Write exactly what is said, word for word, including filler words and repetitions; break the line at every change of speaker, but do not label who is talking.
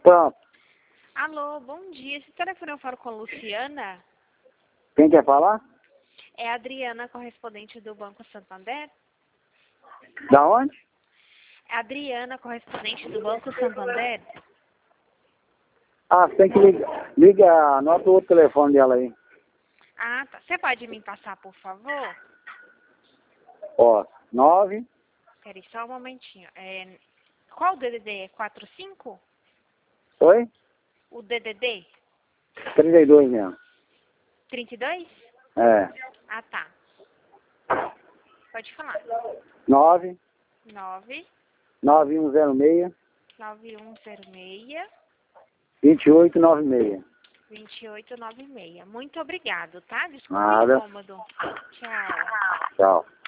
Pronto.
Alô, bom dia. Esse telefone eu falo com a Luciana?
Quem quer falar?
É a Adriana, correspondente do Banco Santander?
Da onde?
É a Adriana, correspondente do Banco Santander?
Ah, você tem que ligar. Liga, anota o outro telefone dela aí.
Ah, tá. Você pode me passar, por favor?
Ó, nove.
Peraí, só um momentinho. É... Qual o D D D? É quatro cinco?
Oi?
O D D D?
trinta e dois mesmo.
trinta e dois?
É.
Ah, tá. Pode falar.
nove.
nove
nove um zero seis.
nove um zero seis
vinte e oito noventa e seis.
dois oito nove seis. Muito obrigado, tá? Desculpa o
Nada.
incômodo. Tchau.
Tchau.